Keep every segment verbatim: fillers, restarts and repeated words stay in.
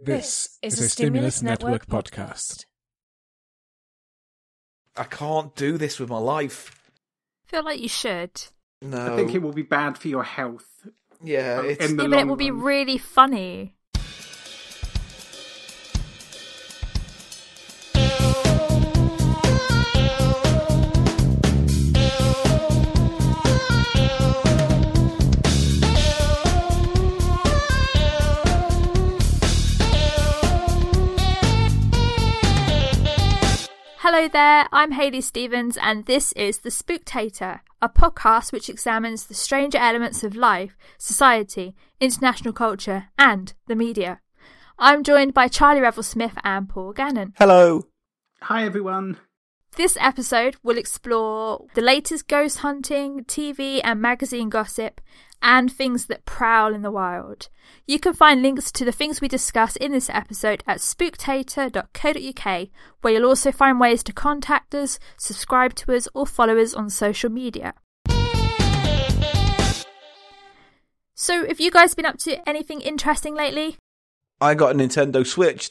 This is a Stimulus Network podcast. I can't do this with my life. I feel like you should. No. I think it will be bad for your health. Yeah, uh, it's... in the Yeah, long but it will be run. really funny. Hello there, I'm Hayley Stevens and this is The Spooktator, a podcast which examines the stranger elements of life, society, international culture and the media. I'm joined by Charlie Revel-Smith and Paul Gannon. Hello. Hi, everyone. This episode will explore the latest ghost hunting, T V and magazine gossip, and things that prowl in the wild. You can find links to the things we discuss in this episode at spooktator dot co dot uk, where you'll also find ways to contact us, subscribe to us, or follow us on social media. So, have you guys been up to anything interesting lately? I got a Nintendo Switch.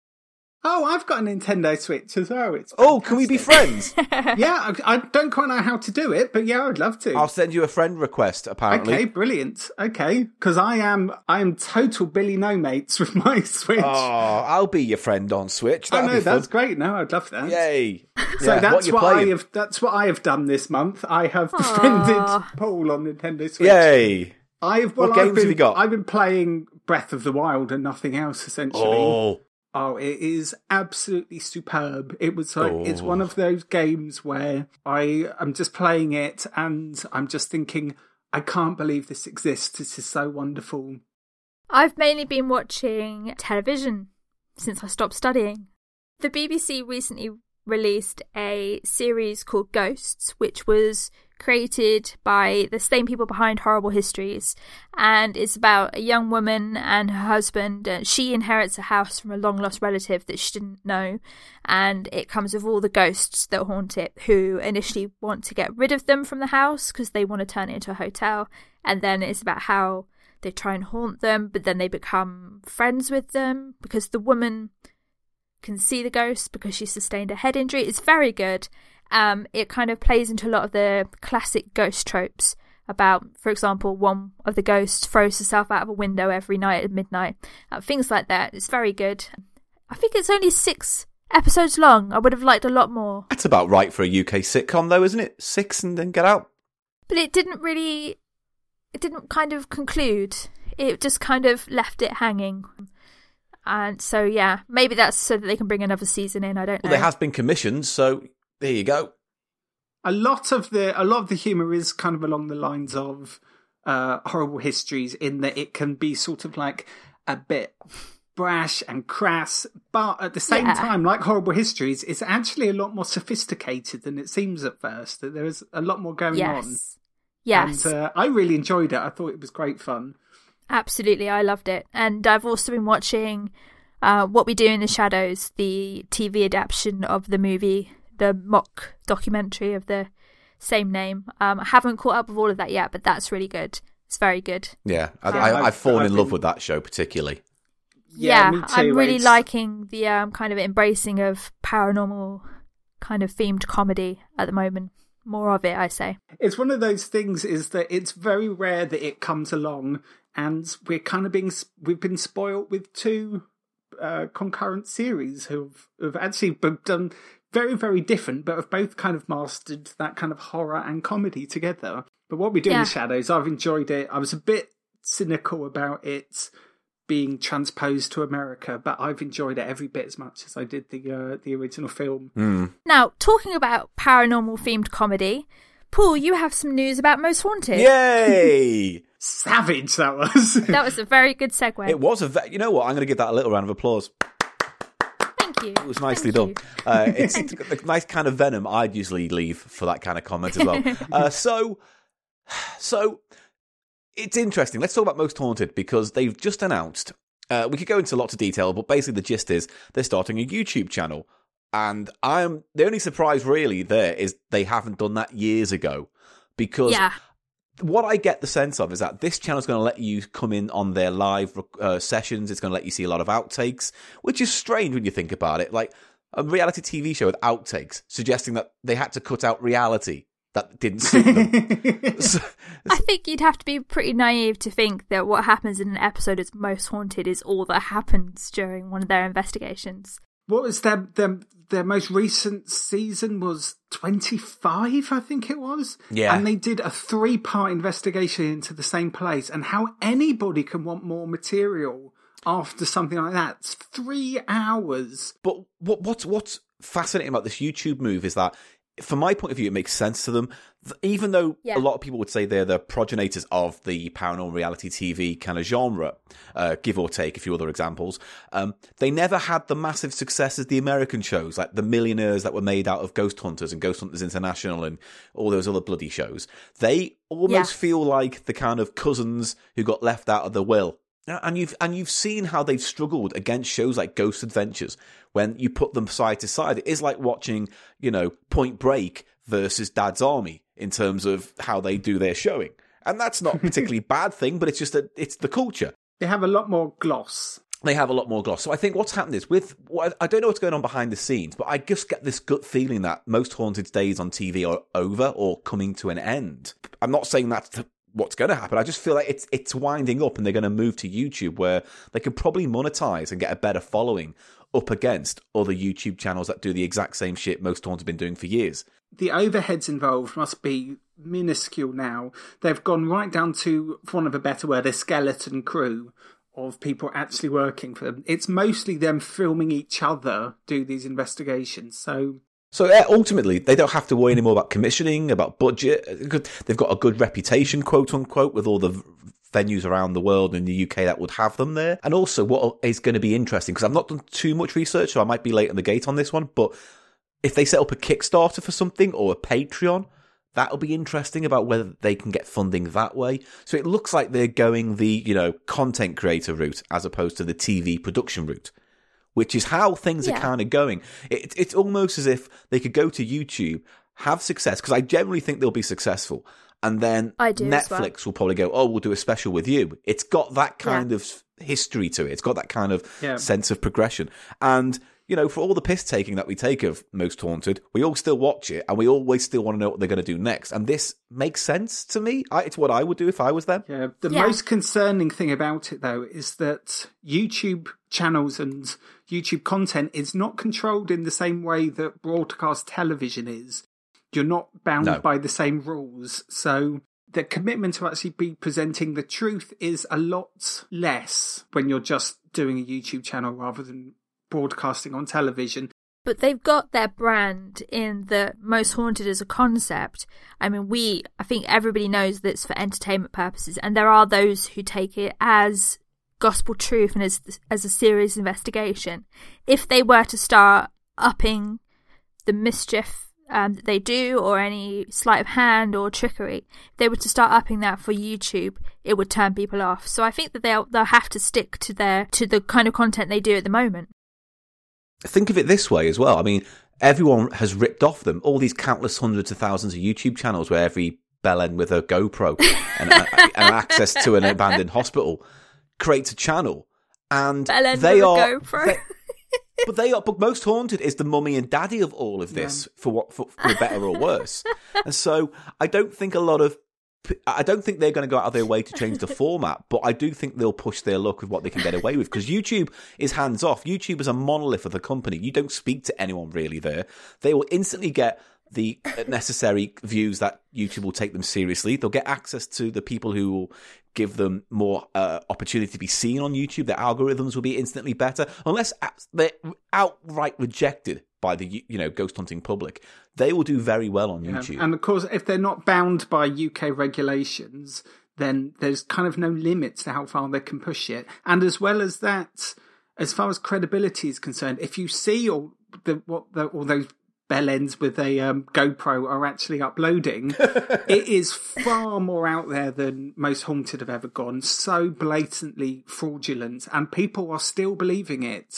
Oh, I've got a Nintendo Switch as well. It's Oh, can we be friends? yeah, I, I don't quite know how to do it, but yeah, I'd love to. I'll send you a friend request, apparently. Okay, brilliant. Okay, because I am I am total Billy No Mates with my Switch. Oh, I'll be your friend on Switch. Oh, That'll no, be fun. that's great. No, I'd love that. Yay. So Yeah, that's you what, I playing? have. That's what I have done this month. I have Aw. defended Paul on Nintendo Switch. Yay. I've well, What I've games been, have you got? I've been playing Breath of the Wild and nothing else essentially. Oh. Oh, it is absolutely superb. It was like, Oh. it's one of those games where I am just playing it and I'm just thinking, I can't believe this exists. This is so wonderful. I've mainly been watching television since I stopped studying. The B B C recently released a series called Ghosts, which was created by the same people behind Horrible Histories, and it's about a young woman and her husband. Uh, she inherits a house from a long lost relative that she didn't know, and it comes with all the ghosts that haunt it, who initially want to get rid of them from the house because they want to turn it into a hotel, and then it's about how they try and haunt them, but then they become friends with them because the woman can see the ghosts because she sustained a head injury. It's very good. Um, it kind of plays into a lot of the classic ghost tropes about, for example, one of the ghosts throws herself out of a window every night at midnight. Uh, things like that. It's very good. I think it's only six episodes long. I would have liked a lot more. That's about right for a U K sitcom, though, isn't it? Six and then get out. But it didn't really... It didn't kind of conclude. It just kind of left it hanging. And so, yeah, maybe that's so that they can bring another season in. I don't know. Well, there has been commissioned, so there you go. A lot of the, a lot of the humour is kind of along the lines of uh, Horrible Histories in that it can be sort of like a bit brash and crass, but at the same Yeah. time, like Horrible Histories, it's actually a lot more sophisticated than it seems at first. That there is a lot more going on. Yes. Yes. And uh, I really enjoyed it. I thought it was great fun. Absolutely, I loved it. And I've also been watching uh, What We Do in the Shadows, the T V adaptation of the movie, the mock documentary of the same name. Um, I haven't caught up with all of that yet, but that's really good. It's very good. Yeah, I, Yeah, I, I've- I've fallen I've in love been- with that show particularly. Yeah, me too. I'm really It's- liking the um, kind of embracing of paranormal kind of themed comedy at the moment. More of it, I say. It's one of those things is that it's very rare that it comes along, and we're kind of being we've been spoilt with two uh, concurrent series who've who've actually both done very very different, but have both kind of mastered that kind of horror and comedy together. But What We Do in Yeah. the Shadows, I've enjoyed it. I was a bit cynical about it being transposed to America, but I've enjoyed it every bit as much as I did the uh, the original film. Mm. Now, talking about paranormal themed comedy, Paul, you have some news about Most Haunted. Yay! Savage that was. That was a very good segue. It was a... Ve- you know what? I'm going to give that a little round of applause. Thank you. It was nicely Thank done. you. Uh, it's the nice kind of venom I'd usually leave for that kind of comment as well. Uh, so, so it's interesting. Let's talk about Most Haunted because they've just announced. Uh, we could go into lots of detail, but basically the gist is they're starting a YouTube channel, and I'm the only surprise really there is they haven't done that years ago because Yeah. what I get the sense of is that this channel is going to let you come in on their live uh, sessions. It's going to let you see a lot of outtakes, which is strange when you think about it. Like a reality T V show with outtakes, suggesting that they had to cut out reality that didn't suit them. so, I think you'd have to be pretty naive to think that what happens in an episode of Most Haunted is all that happens during one of their investigations. What was their their, their most recent season was twenty-five, I think it was. Yeah. And they did a three-part investigation into the same place. And how anybody can want more material after something like that? It's three hours. But what what's what's fascinating about this YouTube move is that, from my point of view, it makes sense to them. Even though yeah. a lot of people would say they're the progenitors of the paranormal reality T V kind of genre, uh, give or take a few other examples, um, they never had the massive success as the American shows, like The Millionaires that were made out of Ghost Hunters and Ghost Hunters International and all those other bloody shows. They almost yeah. feel like the kind of cousins who got left out of the will. And you've and you've seen how they've struggled against shows like Ghost Adventures when you put them side to side. It is like watching, you know, Point Break versus Dad's Army in terms of how they do their showing. And that's not a particularly bad thing, but it's just that it's the culture. They have a lot more gloss. They have a lot more gloss. So I think what's happened is with, I don't know what's going on behind the scenes, but I just get this gut feeling that Most Haunted days on T V are over or coming to an end. I'm not saying that's what's going to happen. I just feel like it's it's winding up and they're going to move to YouTube where they can probably monetize and get a better following up against other YouTube channels that do the exact same shit Most Haunted have been doing for years. The overheads involved must be minuscule now. They've gone right down to, for want of a better word, a skeleton crew of people actually working for them. It's mostly them filming each other do these investigations. So So yeah, ultimately, they don't have to worry anymore about commissioning, about budget. They've got a good reputation, quote unquote, with all the venues around the world in the U K that would have them there. And also what is going to be interesting, because I've not done too much research, so I might be late on the gate on this one, but if they set up a Kickstarter for something or a Patreon, that'll be interesting about whether they can get funding that way. So it looks like they're going the, you know, content creator route as opposed to the T V production route, which is how things yeah. are kind of going. It, it's almost as if they could go to YouTube, have success, because I generally think they'll be successful, and then Netflix well. will probably go, oh, we'll do a special with you. It's got that kind yeah. of history to it. It's got that kind of yeah. sense of progression. And, you know, for all the piss-taking that we take of Most Haunted, we all still watch it, and we always still want to know what they're going to do next. And this makes sense to me. I, it's what I would do if I was them. Yeah. The yeah. most concerning thing about it, though, is that YouTube channels and YouTube content is not controlled in the same way that broadcast television is. You're not bound no. by the same rules. So the commitment to actually be presenting the truth is a lot less when you're just doing a YouTube channel rather than broadcasting on television. But they've got their brand in the Most Haunted as a concept. I mean, we, I think everybody knows that it's for entertainment purposes, and there are those who take it as gospel truth and as as a serious investigation. If they were to start upping the mischief um, that they do, or any sleight of hand or trickery, if they were to start upping that for YouTube, it would turn people off. So I think that they'll they'll have to stick to their to the kind of content they do at the moment. Think of it this way as well. I mean, everyone has ripped off them. All these countless hundreds of thousands of YouTube channels where every bellend with a GoPro and, and access to an abandoned hospital creates a channel, and bellend they with are. A GoPro. They, but they are. But Most Haunted is the mummy and daddy of all of this, yeah. for what, for, for better or worse. And so I don't think a lot of. I don't think they're going to go out of their way to change the format, but I do think they'll push their luck with what they can get away with, because YouTube is hands off. YouTube is a monolith of the company. You don't speak to anyone really there. They will instantly get the necessary views that YouTube will take them seriously. They'll get access to the people who will give them more uh, opportunity to be seen on YouTube. Their algorithms will be instantly better, unless they're outright rejected by the, you know, ghost hunting public. They will do very well on YouTube. Yeah. And of course, if they're not bound by U K regulations, then there's kind of no limits to how far they can push it. And as well as that, as far as credibility is concerned, if you see all the what the, all those bellends with a um, GoPro are actually uploading, it is far more out there than Most Haunted have ever gone. So blatantly fraudulent, and people are still believing it.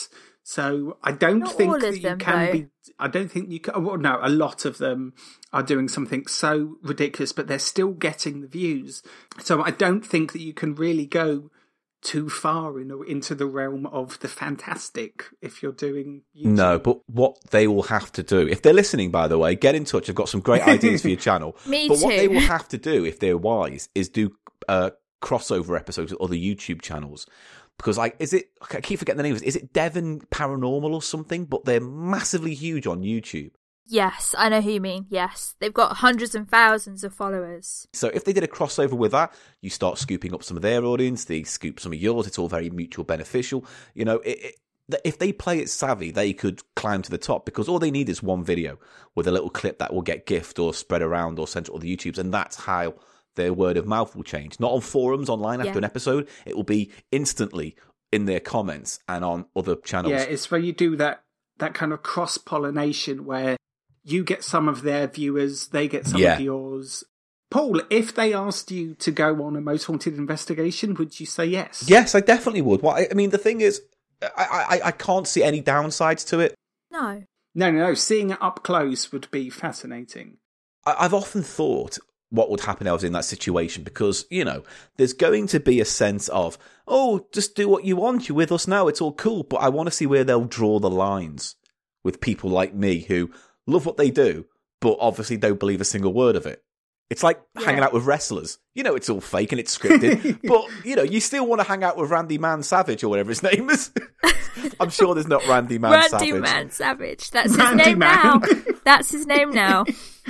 So I don't Not think all that of you them, can though. be. I don't think you can. Well, no, a lot of them are doing something so ridiculous, but they're still getting the views. So I don't think that you can really go too far in, into the realm of the fantastic if you're doing YouTube. No, but what they will have to do, if they're listening, by the way, get in touch. I've got some great ideas for your channel. Me but too. what they will have to do, if they're wise, is do uh, crossover episodes with other YouTube channels. Because, like, is it, I keep forgetting the name of it, is it Devon Paranormal or something? But they're massively huge on YouTube. Yes, I know who you mean. Yes. They've got hundreds and thousands of followers. So if they did a crossover with that, you start scooping up some of their audience, they scoop some of yours, it's all very mutual beneficial. You know, it, it, if they play it savvy, they could climb to the top, because all they need is one video with a little clip that will get gift or spread around or sent to other YouTubes, and that's how their word of mouth will change. Not on forums online after Yeah. an episode, it will be instantly in their comments and on other channels. Yeah, it's where you do that that kind of cross pollination where you get some of their viewers, they get some Yeah. of yours. Paul, if they asked you to go on a Most Haunted investigation, would you say yes? Yes, I definitely would. Well, I, I mean, the thing is, I, I, I can't see any downsides to it. No. No, no, no. Seeing it up close would be fascinating. I, I've often thought what would happen if I was in that situation, because, you know, there's going to be a sense of, oh, just do what you want, you're with us now, it's all cool, but I want to see where they'll draw the lines with people like me who love what they do, but obviously don't believe a single word of it. It's like Yeah. hanging out with wrestlers. You know it's all fake and it's scripted, but, you know, you still want to hang out with Randy Man Savage or whatever his name is. I'm sure there's not Randy Man Randy Savage. Man Savage. That's his Randy name Man. now. That's his name now.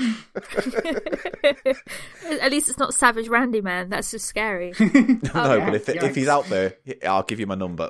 At least it's not Savage Randy Man. That's just scary. No, yeah, but if, if he's yikes. out there, I'll give you my number.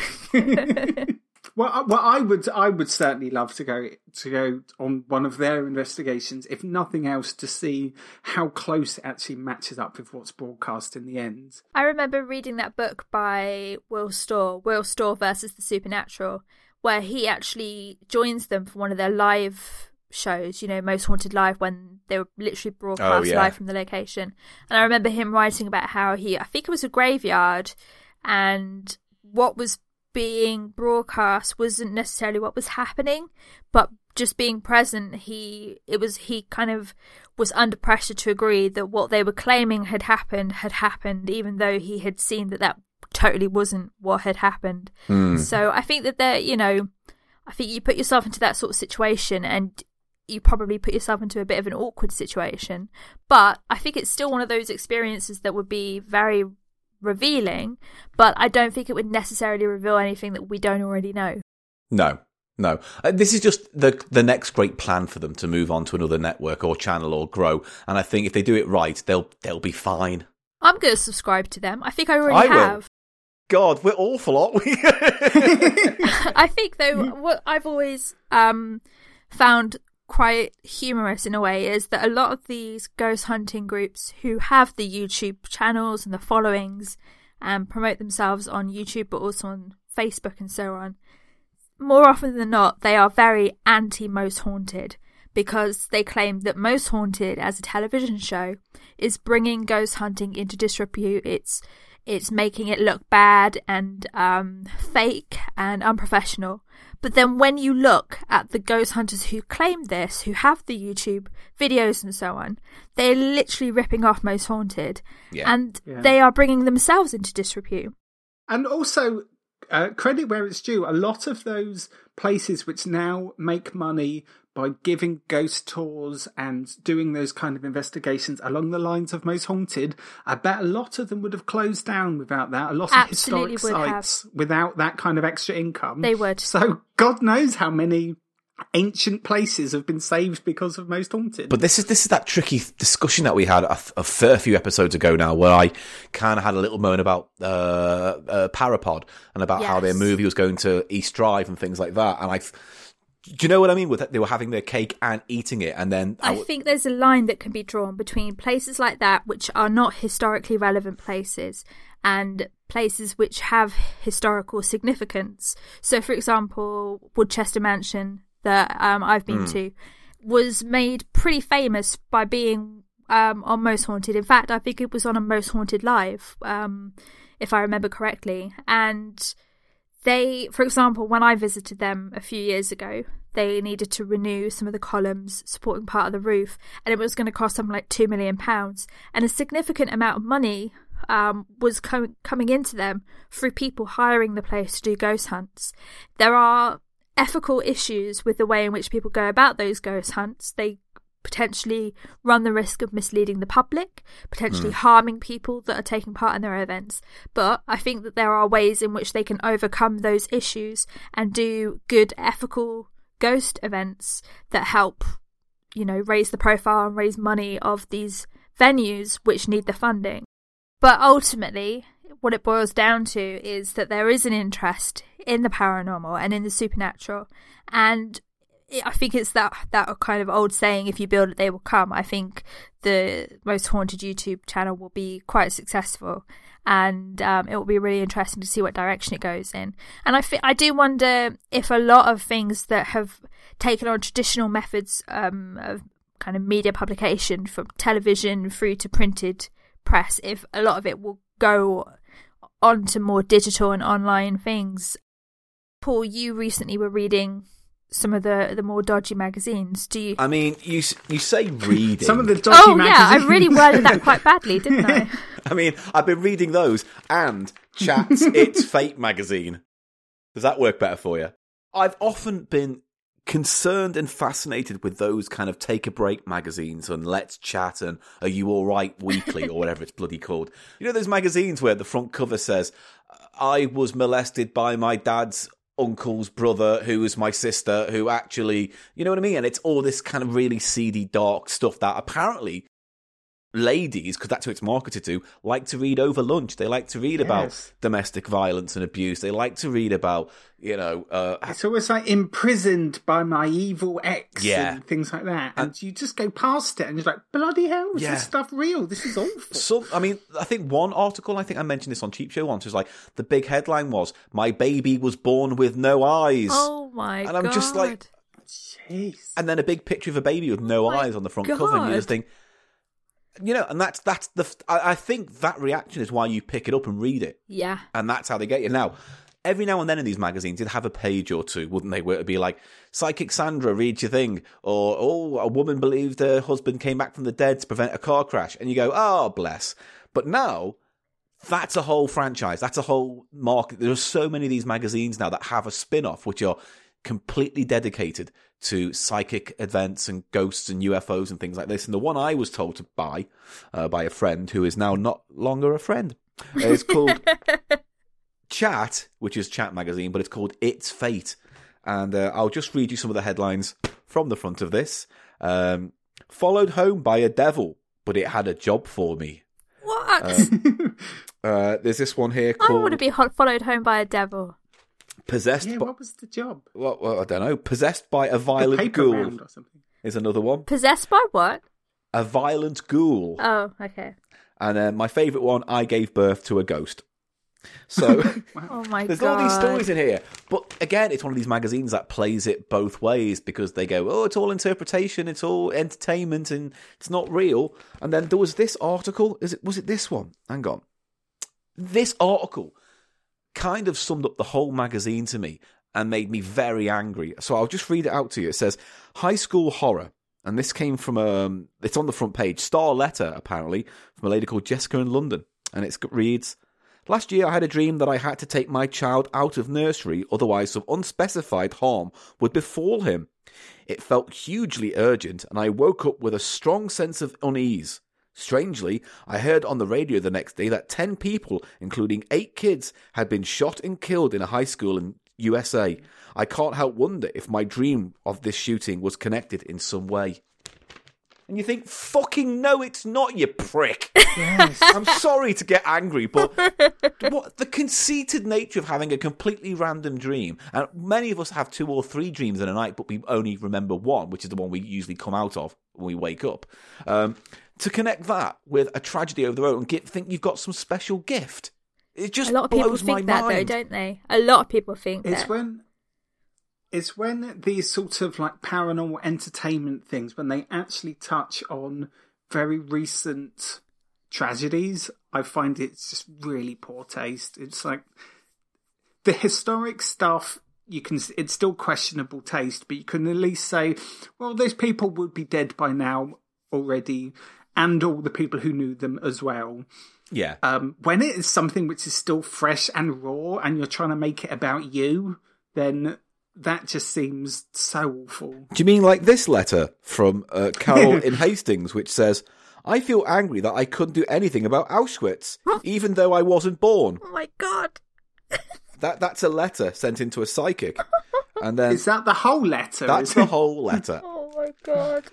Well, I- well, I would, I would certainly love to go to go on one of their investigations, if nothing else, to see how close it actually matches up with what's broadcast in the end. I remember reading that book by Will Storr, Will Storr versus the Supernatural, where he actually joins them for one of their live shows, you know, Most Haunted Live, when they were literally broadcast Oh, yeah. live from the location. And I remember him writing about how he, I think it was a graveyard, and what was being broadcast wasn't necessarily what was happening, but just being present, he it was he kind of was under pressure to agree that what they were claiming had happened had happened, even though he had seen that that totally wasn't what had happened. Hmm. So I think that there, you know, I think you put yourself into that sort of situation, and you probably put yourself into a bit of an awkward situation. But I think it's still one of those experiences that would be very revealing, but I don't think it would necessarily reveal anything that we don't already know. No, no. Uh, this is just the the next great plan for them to move on to another network or channel or grow. And I think if they do it right, they'll they'll be fine. I'm going to subscribe to them. I think I already I will. have. God, we're awful, aren't we? I think, though, what I've always um, found quite humorous in a way is that a lot of these ghost hunting groups who have the YouTube channels and the followings and promote themselves on YouTube but also on Facebook and so on, more often than not, they are very anti Most Haunted, because they claim that Most Haunted as a television show is bringing ghost hunting into disrepute. It's it's making it look bad and um, fake and unprofessional. But then when you look at the ghost hunters who claim this, who have the YouTube videos and so on, they're literally ripping off Most Haunted. Yeah. And Yeah. they are bringing themselves into disrepute. And also, uh, credit where it's due, a lot of those places which now make money by giving ghost tours and doing those kind of investigations along the lines of Most Haunted, I bet a lot of them would have closed down without that. A lot of Absolutely historic would have. sites without that kind of extra income. They would. So God knows how many ancient places have been saved because of Most Haunted. But this is this is that tricky discussion that we had a, a fair few episodes ago now, where I kind of had a little moan about uh, uh, Parapod and about how their Yes. movie was going to East Drive and things like that. And I, do you know what I mean? With that, they were having their cake and eating it, and then I w- think there's a line that can be drawn between places like that, which are not historically relevant places, and places which have historical significance. So, for example, Woodchester Mansion, that um, I've been Mm. to, was made pretty famous by being um, on Most Haunted. In fact, I think it was on a Most Haunted Live, um, if I remember correctly. And They, for example, when I visited them a few years ago, they needed to renew some of the columns supporting part of the roof, and it was going to cost something like two million pounds. And a significant amount of money um, was com- coming into them through people hiring the place to do ghost hunts. There are ethical issues with the way in which people go about those ghost hunts. They potentially run the risk of misleading the public, potentially mm. harming people that are taking part in their events. But I think that there are ways in which they can overcome those issues and do good ethical ghost events that help, you know, raise the profile and raise money of these venues which need the funding. But ultimately, what it boils down to is that there is an interest in the paranormal and in the supernatural, and I think it's that that kind of old saying, if you build it, they will come. I think the Most Haunted YouTube channel will be quite successful, and um, it will be really interesting to see what direction it goes in. And I, f- I do wonder if a lot of things that have taken on traditional methods um, of kind of media publication, from television through to printed press, if a lot of it will go on to more digital and online things. Paul, you recently were reading some of the, the more dodgy magazines. Do you? I mean, you you say reading. Some of the dodgy oh, magazines. Oh, yeah, I really worded that quite badly, didn't I? I mean, I've been reading those and Chat's It's Fate magazine. Does that work better for you? I've often been concerned and fascinated with those kind of take a break magazines and Let's Chat and Are You All Right Weekly or whatever it's bloody called. You know those magazines where the front cover says, I was molested by my dad's uncle's brother, who was my sister, who actually, you know what I mean? And it's all this kind of really seedy, dark stuff that apparently ladies, because that's who it's marketed to, like to read over lunch. They like to read yes. about domestic violence and abuse. They like to read about, you know... Uh, it's always like imprisoned by my evil ex yeah. and things like that. And, and you just go past it and you're like, bloody hell, is yeah. this stuff real? This is awful. So, I mean, I think one article, I think I mentioned this on Cheap Show once, was like, the big headline was, my baby was born with no eyes. Oh my God. And I'm God. just like... Jeez. And then a big picture of a baby with no oh eyes on the front God. cover, and you just think... You know, and that's that's the. I, I think that reaction is why you pick it up and read it. Yeah. And that's how they get you. Now, every now and then in these magazines, you'd have a page or two, wouldn't they, where it'd be like, Psychic Sandra reads your thing, or, oh, a woman believed her husband came back from the dead to prevent a car crash. And you go, oh, bless. But now, that's a whole franchise. That's a whole market. There are so many of these magazines now that have a spin-off, which are completely dedicated to psychic events and ghosts and U F Os and things like this. And the one I was told to buy uh, by a friend who is now not longer a friend is called Chat, which is Chat magazine, but it's called It's Fate. And uh, I'll just read you some of the headlines from the front of this. Um, Followed home by a devil, but it had a job for me. What? Uh, uh, there's this one here called... I want to be ho- followed home by a devil. Possessed yeah, by... what was the job? Well, well, I don't know. Possessed by a violent ghoul or something. Is another one. Possessed by what? A violent ghoul. Oh, okay. And uh, my favourite one, I gave birth to a ghost. So wow. Oh my there's God. all these stories in here. But again, it's one of these magazines that plays it both ways, because they go, oh, it's all interpretation, it's all entertainment, and it's not real. And then there was this article. Is it? Was it this one? Hang on. This article kind of summed up the whole magazine to me and made me very angry. So I'll just read it out to you. It says, high school horror. And this came from, um, it's on the front page, star letter, apparently, from a lady called Jessica in London. And it reads, last year I had a dream that I had to take my child out of nursery, otherwise some unspecified harm would befall him. It felt hugely urgent, and I woke up with a strong sense of unease. Strangely, I heard on the radio the next day that ten people, including eight kids, had been shot and killed in a high school in U S A. I can't help wonder if my dream of this shooting was connected in some way. And you think, fucking no, it's not, you prick. Yes. I'm sorry to get angry, but what the conceited nature of having a completely random dream, and many of us have two or three dreams in a night, but we only remember one, which is the one we usually come out of when we wake up. Um, to connect that with a tragedy over the road and get, think you've got some special gift. It just a lot of people blows think my that mind. though, don't they? A lot of people think it's that. when it's when these sort of like paranormal entertainment things, when they actually touch on very recent tragedies, I find it's just really poor taste. It's like the historic stuff, you can, it's still questionable taste, but you can at least say, well, those people would be dead by now already, and all the people who knew them as well. Yeah. Um, when it is something which is still fresh and raw, and you're trying to make it about you, then that just seems so awful. Do you mean like this letter from uh, Carol in Hastings, which says, I feel angry that I couldn't do anything about Auschwitz, even though I wasn't born. Oh my God. That That's a letter sent into a psychic. And then Is that the whole letter? That's the whole letter. Oh my God.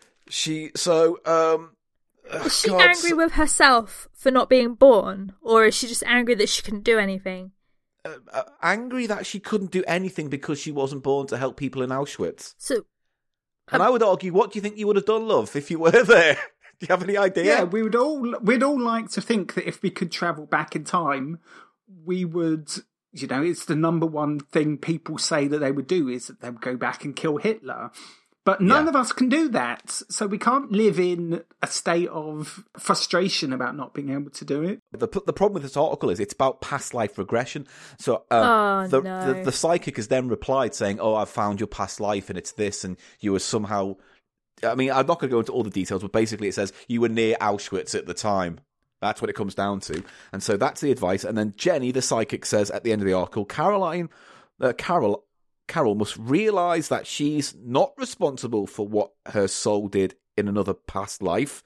She, so, um... Is she God, angry so, with herself for not being born? Or is she just angry that she couldn't do anything? Uh, uh, angry that she couldn't do anything because she wasn't born to help people in Auschwitz. So, um, and I would argue, what do you think you would have done, love, if you were there? Do you have any idea? Yeah, we would all we'd all like to think that if we could travel back in time, we would, you know, it's the number one thing people say that they would do is that they would go back and kill Hitler. But none Yeah. of us can do that, so we can't live in a state of frustration about not being able to do it. The the problem with this article is it's about past life regression. So uh, Oh, the, no. the the psychic has then replied saying, "Oh, I've found your past life, and it's this, and you were somehow." I mean, I'm not going to go into all the details, but basically it says you were near Auschwitz at the time. That's what it comes down to, and so that's the advice. And then Jenny, the psychic, says at the end of the article, Caroline, uh, Carol. Carol must realise that she's not responsible for what her soul did in another past life.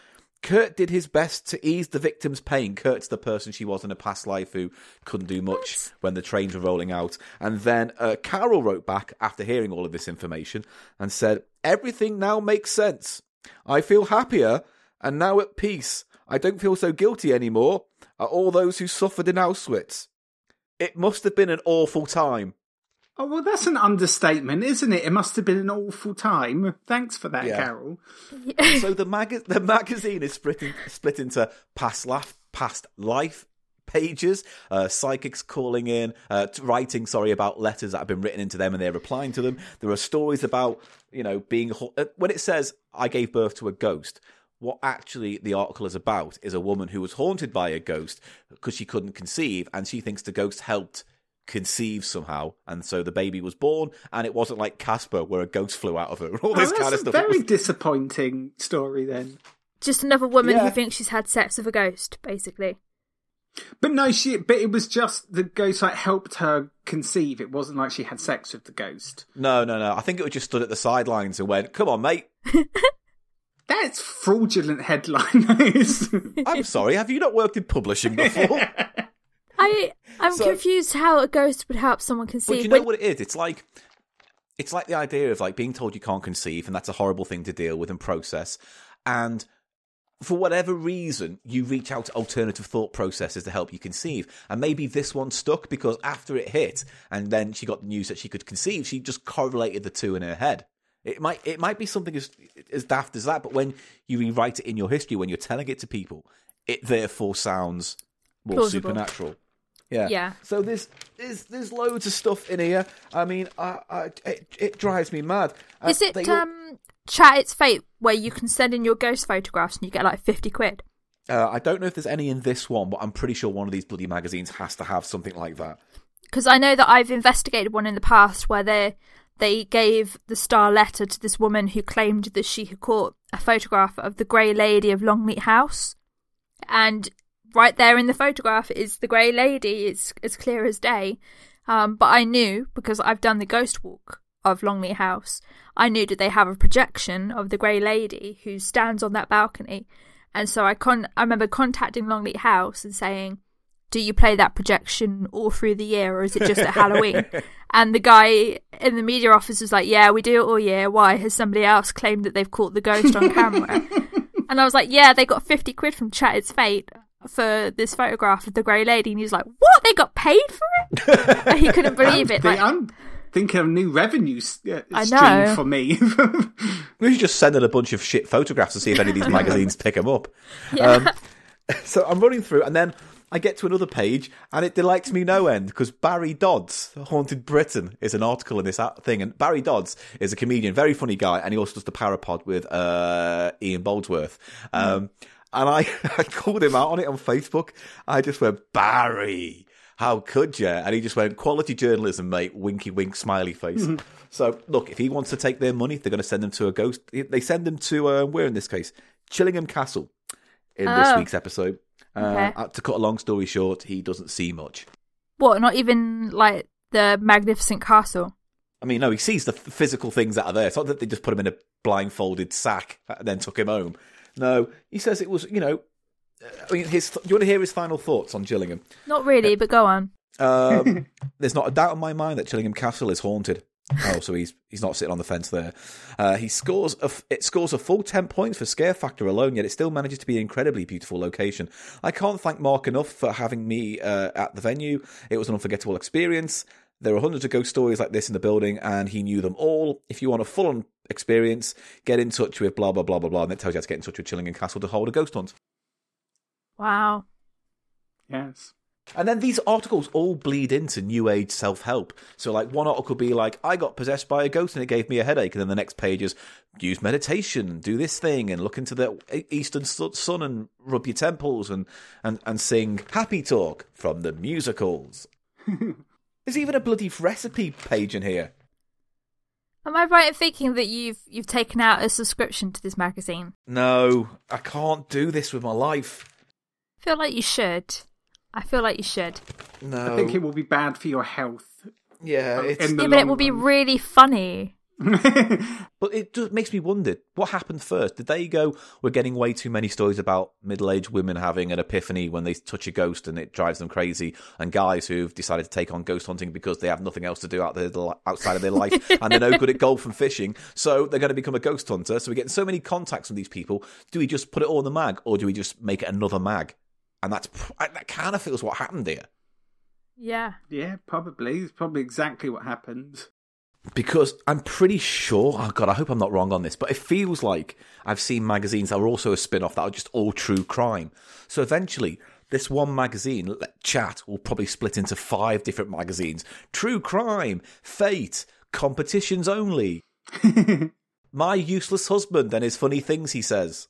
Kurt did his best to ease the victim's pain. Kurt's the person she was in a past life who couldn't do much What? when the trains were rolling out. And then uh, Carol wrote back after hearing all of this information and said, everything now makes sense. I feel happier and now at peace. I don't feel so guilty anymore at all those who suffered in Auschwitz. It must have been an awful time. Oh, well, that's an understatement, isn't it? It must have been an awful time. Thanks for that, Yeah. Carol. So the mag- the magazine is split, in- split into past life, past life pages, uh, psychics calling in, uh, t- writing, sorry, about letters that have been written into them and they're replying to them. There are stories about, you know, being... Ha- uh, when it says, I gave birth to a ghost, what actually the article is about is a woman who was haunted by a ghost because she couldn't conceive, and she thinks the ghost helped conceive somehow, and so the baby was born, and it wasn't like Casper where a ghost flew out of her. All this oh, kind of that's stuff. a It very was- disappointing story then. Just another woman Yeah. who thinks she's had sex with a ghost, basically. But no, she. But it was just the ghost like helped her conceive. It wasn't like she had sex with the ghost. No, no, no. I think it was just stood at the sidelines and went, come on, mate. That's fraudulent headline. That is. I'm sorry, have you not worked in publishing before? I, I'm So- confused how a ghost would help someone But conceive. you know when- what it is? It's like it's like the idea of like being told you can't conceive, and that's a horrible thing to deal with and process. And for whatever reason, you reach out to alternative thought processes to help you conceive. And maybe this one stuck because after it hit, and then she got the news that she could conceive, she just correlated the two in her head. It might it might be something as as daft as that, but when you rewrite it in your history, when you're telling it to people, it therefore sounds more Plausible. supernatural. Yeah. Yeah. So there's there's there's loads of stuff in here. I mean, I, I it, it drives me mad. Uh, Is it they all- um, Chat It's Fate, where you can send in your ghost photographs and you get like fifty quid? Uh, I don't know if there's any in this one, but I'm pretty sure one of these bloody magazines has to have something like that. Because I know that I've investigated one in the past where they they gave the star letter to this woman who claimed that she had caught a photograph of the Grey Lady of Longleat House, and right there in the photograph is the Grey Lady. It's as clear as day. Um, but I knew, because I've done the ghost walk of Longleat House, I knew that they have a projection of the Grey Lady who stands on that balcony. And so I con- I remember contacting Longleat House and saying, do you play that projection all through the year, or is it just at Halloween? And the guy in the media office was like, yeah, we do it all year. Why? Has somebody else claimed that they've caught the ghost on camera? And I was like, yeah, they got fifty quid from Chat It's Fate for this photograph of the Grey Lady. And he was like, what? They got paid for it? And he couldn't believe it. Like, I'm thinking of a new revenue uh, I stream know. for me. We should just send in a bunch of shit photographs to see if any of these magazines pick them up. yeah. Um, so I'm running through, and then I get to another page, and it delights me no end, because Barry Dodds, Haunted Britain, is an article in this thing. And Barry Dodds is a comedian, very funny guy, and he also does the Parapod with uh, Ian Boldsworth. Um, and I, I called him out on it on Facebook. I just went, Barry, how could you? And he just went, quality journalism, mate, winky wink, smiley face. So, look, if he wants to take their money, they're going to send him to a ghost. They send him to, uh, where in this case? Chillingham Castle in Oh. this week's episode. Okay. Uh, to cut a long story short, he doesn't see much. What, not even, like, the magnificent castle? I mean, no, he sees the f- physical things that are there. It's not that they just put him in a blindfolded sack and then took him home. No, he says it was, you know, I mean, his. Do you want to hear his final thoughts on Gillingham? Not really, but go on. Um, there's not a doubt in my mind that Chillingham Castle is haunted. Oh, so he's he's not sitting on the fence there. Uh, he scores a, it scores a full ten points for scare factor alone, yet it still manages to be an incredibly beautiful location. I can't thank Mark enough for having me uh, at the venue. It was an unforgettable experience. There are hundreds of ghost stories like this in the building, and he knew them all. If you want a full-on experience, get in touch with blah, blah, blah, blah, blah, and it tells you how to get in touch with Chillingham Castle to hold a ghost hunt. Wow. Yes. And then these articles all bleed into New Age self-help. So, like, one article could be like, I got possessed by a ghost and it gave me a headache. And then the next page is, use meditation, do this thing, and look into the eastern sun and rub your temples and, and, and sing Happy Talk from the musicals. There's even a bloody recipe page in here. Am I right in thinking that you've you've taken out a subscription to this magazine? No, I can't do this with my life. I feel like you should. I feel like you should. No. I think it will be bad for your health. Yeah, it's... in the Yeah, but it long will be run. really funny. But it just makes me wonder, what happened first? Did they go, we're getting way too many stories about middle-aged women having an epiphany when they touch a ghost and it drives them crazy, and guys who've decided to take on ghost hunting because they have nothing else to do out there, outside of their life, and they're no good at golf and fishing, so they're going to become a ghost hunter. So we're getting so many contacts from these people. Do we just put it all in the mag, or do we just make it another mag? And that's that kind of feels what happened here. Yeah. Yeah, probably. It's probably exactly what happened. Because I'm pretty sure, oh God, I hope I'm not wrong on this, but it feels like I've seen magazines that are also a spin-off that are just all true crime. So eventually, this one magazine, Chat, will probably split into five different magazines. True crime, fate, competitions only. My useless husband and his funny things, he says.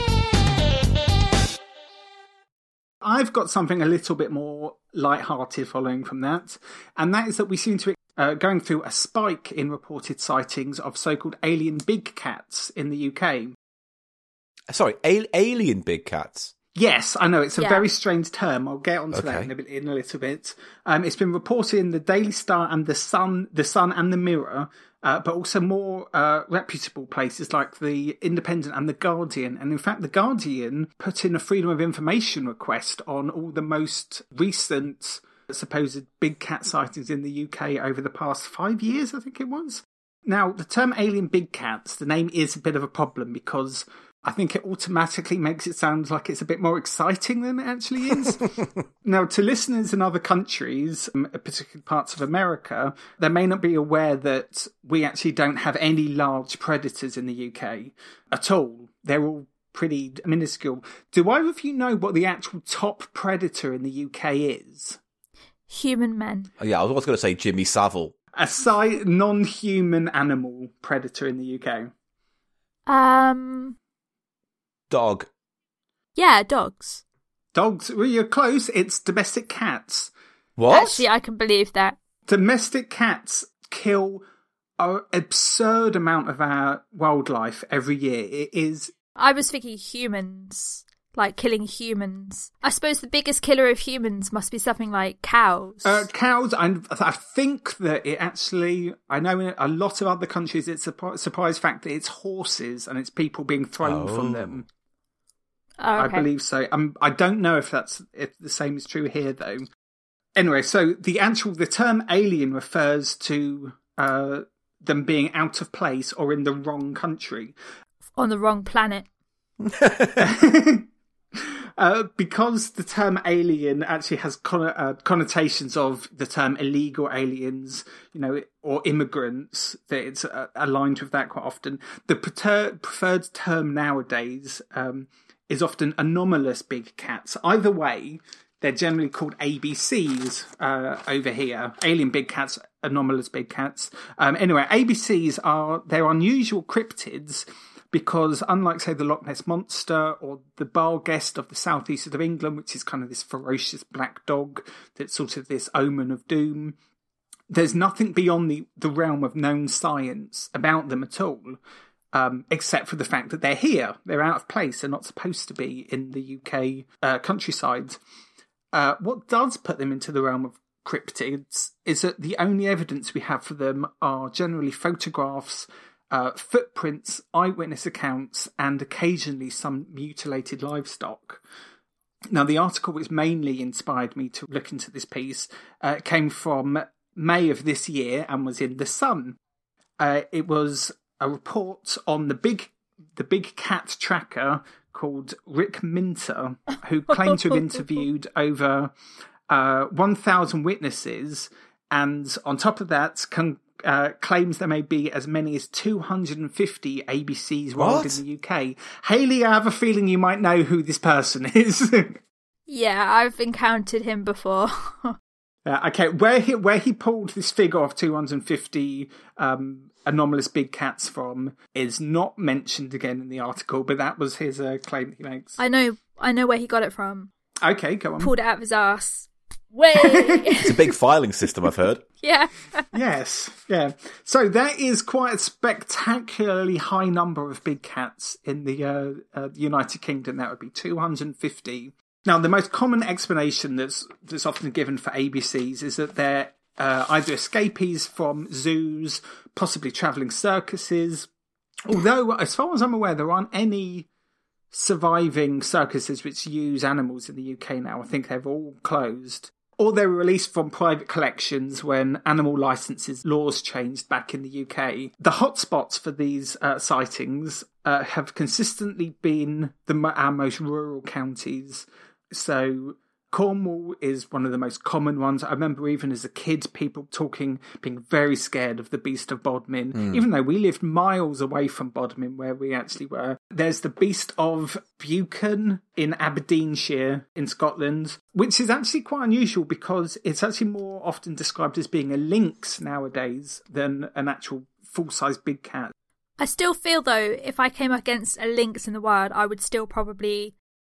I've got something a little bit more light-hearted following from that, and that is that we seem to be uh, going through a spike in reported sightings of so-called alien big cats in the U K. Sorry, a- alien big cats? Yes, I know, it's a Yeah. very strange term. I'll get onto Okay. that in a, bit, in a little bit. Um, it's been reported in the Daily Star and the Sun, the Sun and the Mirror, uh, but also more uh, reputable places like the Independent and the Guardian. And in fact, the Guardian put in a Freedom of Information request on all the most recent supposed big cat sightings in the U K over the past five years, I think it was. Now, the term alien big cats, the name is a bit of a problem because I think it automatically makes it sound like it's a bit more exciting than it actually is. Now, to listeners in other countries, um, particularly parts of America, they may not be aware that we actually don't have any large predators in the U K at all. They're all pretty minuscule. Do either of you know what the actual top predator in the U K is? Human men. Oh, yeah, I was going to say Jimmy Savile. A si- non-human animal predator in the U K. Um. Dog. Yeah, dogs. Dogs, well, you're close. It's domestic cats. What? Actually, I can believe that. Domestic cats kill an absurd amount of our wildlife every year. It is... I was thinking humans, like killing humans. I suppose the biggest killer of humans must be something like cows. Uh, cows, and I think that it actually... I know in a lot of other countries it's a surprise fact that it's horses and it's people being thrown Oh. from them. oh, okay. I believe so. Um, I don't know if that's if the same is true here, though. Anyway, so the actual the term alien refers to uh, them being out of place or in the wrong country. On the wrong planet. uh, because the term alien actually has con- uh, connotations of the term illegal aliens, you know, or immigrants, that it's uh, aligned with that quite often. The preter- preferred term nowadays um, is often anomalous big cats. Either way, they're generally called A B Cs uh, over here. Alien big cats, anomalous big cats. Um, anyway, A B Cs are, they're unusual cryptids, because unlike, say, the Loch Ness Monster or the Barghest of the southeast of England, which is kind of this ferocious black dog that's sort of this omen of doom, there's nothing beyond the, the realm of known science about them at all, um, except for the fact that they're here. They're out of place. They're not supposed to be in the U K uh, countryside. Uh, what does put them into the realm of cryptids is that the only evidence we have for them are generally photographs, uh, footprints, eyewitness accounts, and occasionally some mutilated livestock. Now, the article which mainly inspired me to look into this piece uh, came from May of this year and was in The Sun. Uh, it was a report on the big, the big cat tracker called Rick Minter, who claimed to have interviewed over uh, one thousand witnesses, and on top of that, con- uh, claims there may be as many as two hundred fifty A B Cs rolled in the U K. Hayley, I have a feeling you might know who this person is. Yeah, I've encountered him before. uh, okay, where he where he pulled this figure of two hundred fifty um, anomalous big cats from is not mentioned again in the article, but that was his uh, claim that he makes. I know, I know where he got it from. Okay, go on. Pulled it out of his ass. Way. It's a big filing system, I've heard. Yeah. Yes, yeah. So that is quite a spectacularly high number of big cats in the uh, uh, United Kingdom. That would be two hundred fifty. Now, the most common explanation that's that's often given for A B Cs is that they're uh, either escapees from zoos, possibly travelling circuses. Although, as far as I'm aware, there aren't any surviving circuses which use animals in the U K now. I think they've all closed. Or they were released from private collections when animal licences laws changed back in the U K. The hotspots for these uh, sightings uh, have consistently been the our most rural counties. So Cornwall is one of the most common ones. I remember even as a kid, people talking, being very scared of the Beast of Bodmin, mm. even though we lived miles away from Bodmin where we actually were. There's the Beast of Buchan in Aberdeenshire in Scotland, which is actually quite unusual because it's actually more often described as being a lynx nowadays than an actual full-size big cat. I still feel, though, if I came against a lynx in the wild, I would still probably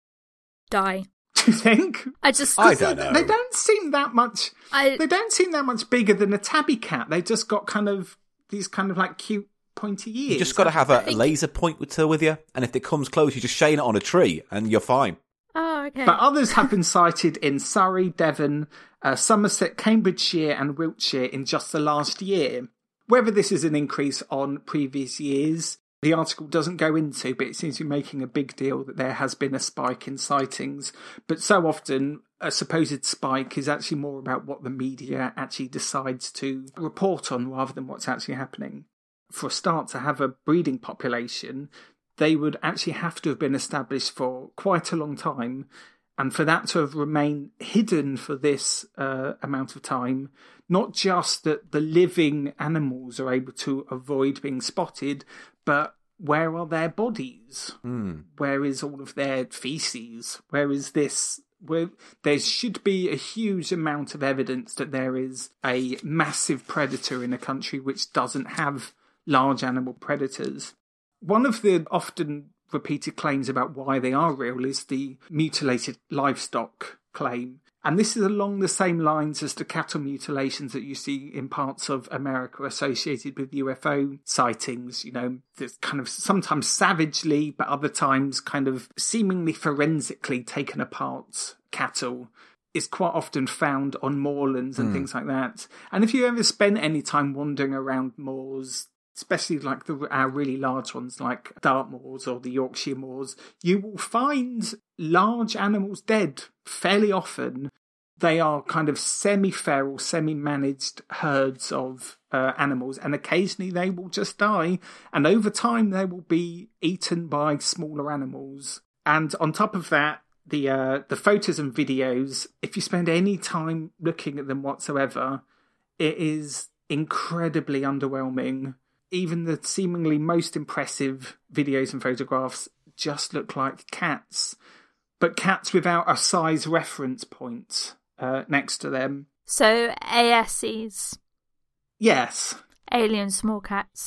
die. Do you think? I just I don't they, know. They don't seem that much. I, they don't seem that much bigger than a tabby cat. They just got kind of these kind of like cute pointy ears. You just got to have a, think... a laser pointer with you, and if it comes close, you just shine it on a tree, and you're fine. Oh, okay. But others have been sighted in Surrey, Devon, uh, Somerset, Cambridgeshire, and Wiltshire in just the last year. Whether this is an increase on previous years, the article doesn't go into, but it seems to be making a big deal that there has been a spike in sightings. But so often, a supposed spike is actually more about what the media actually decides to report on rather than what's actually happening. For a start, to have a breeding population, they would actually have to have been established for quite a long time. And for that to have remained hidden for this uh, amount of time, not just that the living animals are able to avoid being spotted, but where are their bodies? Mm. Where is all of their feces? Where is this? Where there should be a huge amount of evidence that there is a massive predator in a country which doesn't have large animal predators. One of the often repeated claims about why they are real is the mutilated livestock claim. And this is along the same lines as the cattle mutilations that you see in parts of America associated with U F O sightings. You know, that's kind of sometimes savagely, but other times kind of seemingly forensically taken apart cattle is quite often found on moorlands and mm. things like that. And if you ever spent any time wandering around moors, especially like the our really large ones like Dartmoors or the Yorkshire moors, you will find large animals dead fairly often. They are kind of semi-feral, semi-managed herds of uh, animals, and occasionally they will just die, and over time they will be eaten by smaller animals. And on top of that, the uh, the photos and videos, if you spend any time looking at them whatsoever, it is incredibly underwhelming. Even the seemingly most impressive videos and photographs just look like cats, but cats without a size reference point uh, next to them. So A S Cs? Yes. Alien small cats.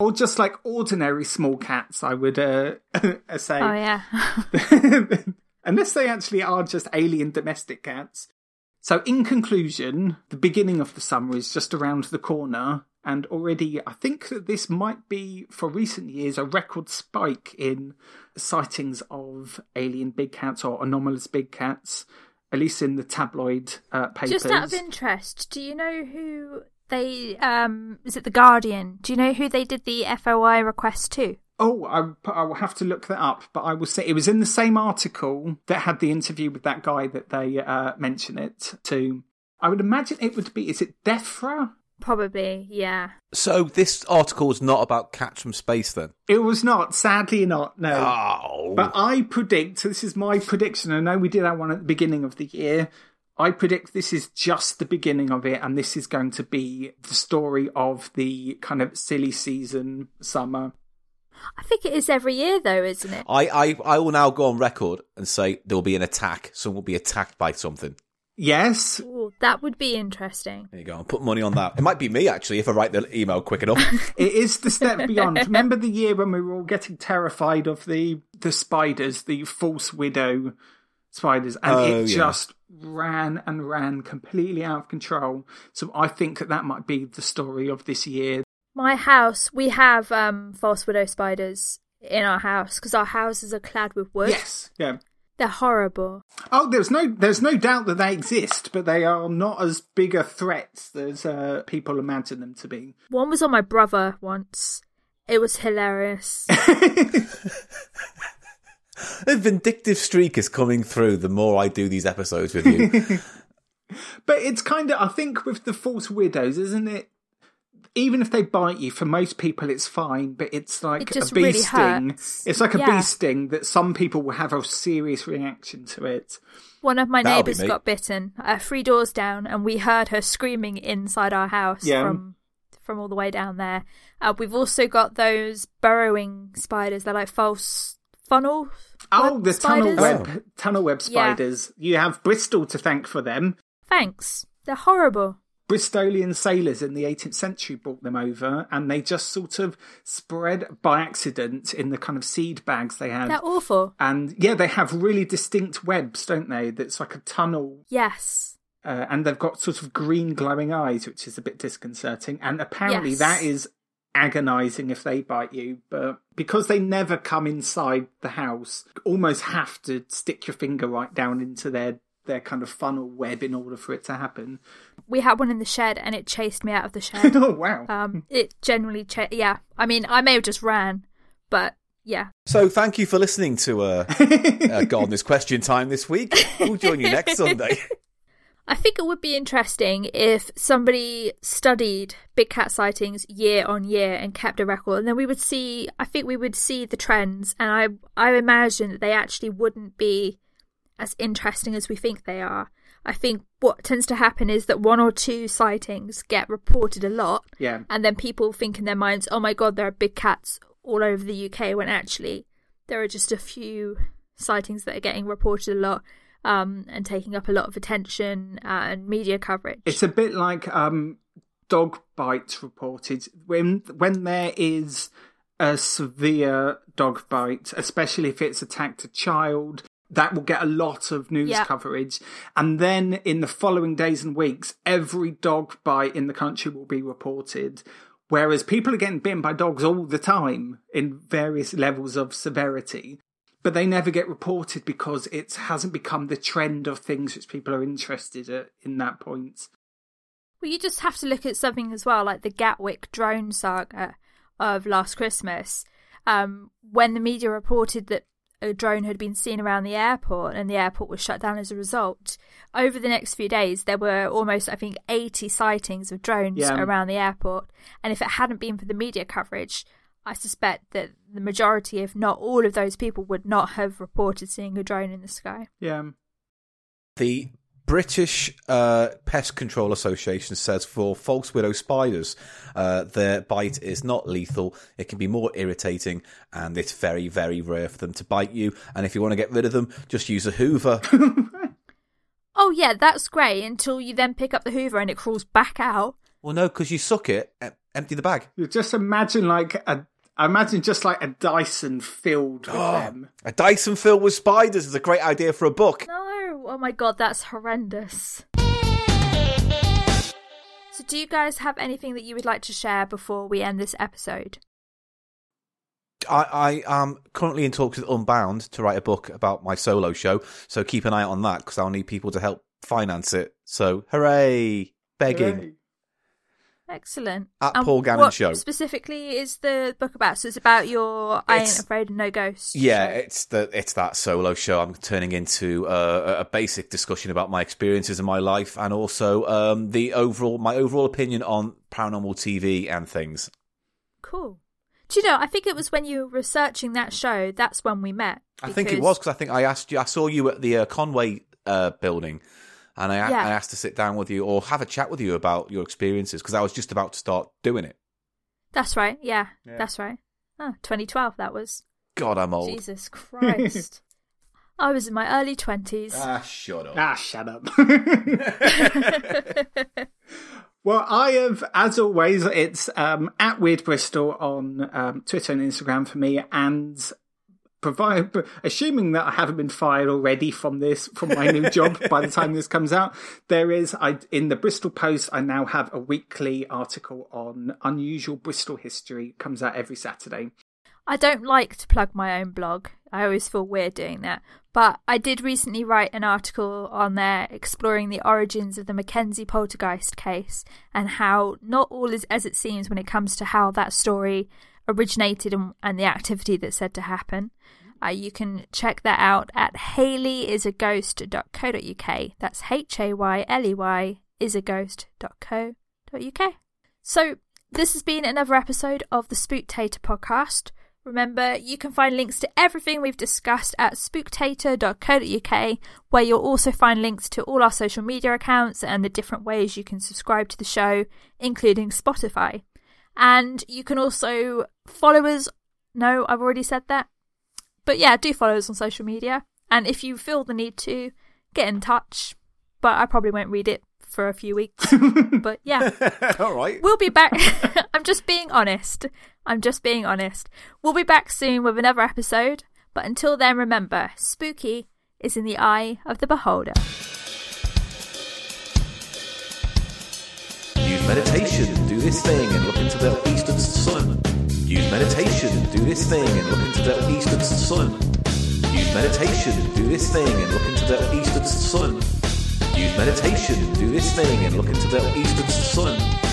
Or just like ordinary small cats, I would uh, say. Oh, yeah. Unless they actually are just alien domestic cats. So in conclusion, the beginning of the summer is just around the corner. And already, I think that this might be, for recent years, a record spike in sightings of alien big cats or anomalous big cats, at least in the tabloid uh, papers. Just out of interest, do you know who they, um, is it The Guardian? Do you know who they did the F O I request to? Oh, I, I will have to look that up, but I will say it was in the same article that had the interview with that guy that they uh, mention it to. I would imagine it would be, is it DEFRA? Probably, yeah. So this article is not about cats from space then? It was not, sadly not, no. Oh. But I predict, so this is my prediction, I know we did that one at the beginning of the year, I predict this is just the beginning of it, and this is going to be the story of the kind of silly season summer. I think it is every year, though, isn't it? I, I, I will now go on record and say there will be an attack. Someone will be attacked by something. Yes. Ooh, that would be interesting. There you go. I'll put money on that. It might be me, actually, if I write the email quick enough. It is the step beyond. Remember the year when we were all getting terrified of the, the spiders, the false widow spiders, and oh, it yeah. just ran and ran completely out of control. So I think that that might be the story of this year. My house, we have um, false widow spiders in our house because our houses are clad with wood. Yes, yeah. They're horrible. Oh, there's no there's no doubt that they exist, but they are not as big a threat as uh, people imagine them to be. One was on my brother once. It was hilarious. The vindictive streak is coming through the more I do these episodes with you. But it's kind of, I think with the false widows, isn't it? Even if they bite you, for most people it's fine, but it's like it just a bee really sting. hurts. It's like a yeah. bee sting that some people will have a serious reaction to it. One of my That'll neighbours be me. got bitten uh, three doors down, and we heard her screaming inside our house Yeah. from from all the way down there. Uh, we've also got those burrowing spiders. They're like false funnel Oh, web the spiders. tunnel web, tunnel web Yeah. spiders. You have Bristol to thank for them. Thanks. They're horrible. Bristolian sailors in the eighteenth century brought them over, and they just sort of spread by accident in the kind of seed bags they had. They're awful. And yeah, they have really distinct webs, don't they? That's like a tunnel. Yes. Uh, and they've got sort of green glowing eyes, which is a bit disconcerting. And apparently Yes. that is agonising if they bite you. But because they never come inside the house, you almost have to stick your finger right down into their, their kind of funnel web in order for it to happen. We had one in the shed, and it chased me out of the shed. Oh, wow. um, it generally, ch- yeah. I mean, I may have just ran, but yeah. So thank you for listening to uh, uh, Gardener's Question Time this week. We'll join you next Sunday. I think it would be interesting if somebody studied big cat sightings year on year and kept a record, and then we would see, I think we would see the trends, and I, I imagine that they actually wouldn't be as interesting as we think they are. I think what tends to happen is that one or two sightings get reported a lot, Yeah. and then people think in their minds, oh my god, there are big cats all over the U K, when actually there are just a few sightings that are getting reported a lot. Um, and taking up a lot of attention uh, and media coverage. It's a bit like um, dog bites reported. When when there is a severe dog bite, especially if it's attacked a child, that will get a lot of news Yeah. coverage. And then in the following days and weeks, every dog bite in the country will be reported. Whereas people are getting bitten by dogs all the time in various levels of severity. But they never get reported because it hasn't become the trend of things which people are interested in in that point. Well, you just have to look at something as well, like the Gatwick drone saga of last Christmas. Um, when the media reported that a drone had been seen around the airport and the airport was shut down as a result, over the next few days there were almost, I think, eighty sightings of drones Yeah. around the airport. And if it hadn't been for the media coverage, I suspect that the majority, if not all of those people, would not have reported seeing a drone in the sky. Yeah. The British uh, Pest Control Association says for false widow spiders, uh, their bite is not lethal. It can be more irritating, and it's very, very rare for them to bite you. And if you want to get rid of them, just use a Hoover. Oh yeah, that's great, until you then pick up the Hoover and it crawls back out. Well, no, because you suck it, empty the bag. You just imagine like a, I imagine just like a Dyson filled with oh, them. A Dyson filled with spiders is a great idea for a book. No, oh my god, that's horrendous. So do you guys have anything that you would like to share before we end this episode? I, I am currently in talks with Unbound to write a book about my solo show, so keep an eye out on that because I'll need people to help finance it. So, hooray! Begging. Hooray. Excellent. At and Paul Gannon what Show. Specifically is the book about? So it's about your I It's- Ain't Afraid of No Ghosts. Yeah, show. it's the it's that solo show. I'm turning into uh, a basic discussion about my experiences in my life and also um, the overall my overall opinion on paranormal T V and things. Cool. Do you know, I think it was when you were researching that show, that's when we met. I think it was because I think I asked you. I saw you at the uh, Conway uh, building, and I, Yeah. I asked to sit down with you or have a chat with you about your experiences because I was just about to start doing it. That's right, yeah, Yeah. that's right. Oh, twenty twelve that was. God, I'm old. Jesus Christ. I was in my early twenties. Ah, shut up. Ah, shut up. Well, I have, as always, it's um, at Weird Bristol on um, Twitter and Instagram for me, and provide, assuming that I haven't been fired already from this, from my new job by the time this comes out, there is, I in the Bristol Post, I now have a weekly article on unusual Bristol history. It comes out every Saturday. I don't like to plug my own blog. I always feel weird doing that. But I did recently write an article on there exploring the origins of the Mackenzie poltergeist case and how not all is as it seems when it comes to how that story originated and, and the activity that's said to happen. Uh, you can check that out at hayley is a ghost dot co dot uk. That's H A Y L E Y is a ghost dot co dot uk. So this has been another episode of the Spooktator podcast. Remember, you can find links to everything we've discussed at spooktator dot co dot uk, where you'll also find links to all our social media accounts and the different ways you can subscribe to the show, including Spotify. And you can also follow us. No, I've already said that. But yeah, do follow us on social media. And if you feel the need to, get in touch. But I probably won't read it for a few weeks. But yeah. All right. We'll be back. I'm just being honest. I'm just being honest. We'll be back soon with another episode. But until then, remember, spooky is in the eye of the beholder. Use meditation and do this thing and look into the eastern sun. Use meditation and do this thing and look into the eastern sun. Use meditation and do this thing and look into the eastern sun. Use meditation and do this thing and look into the eastern sun.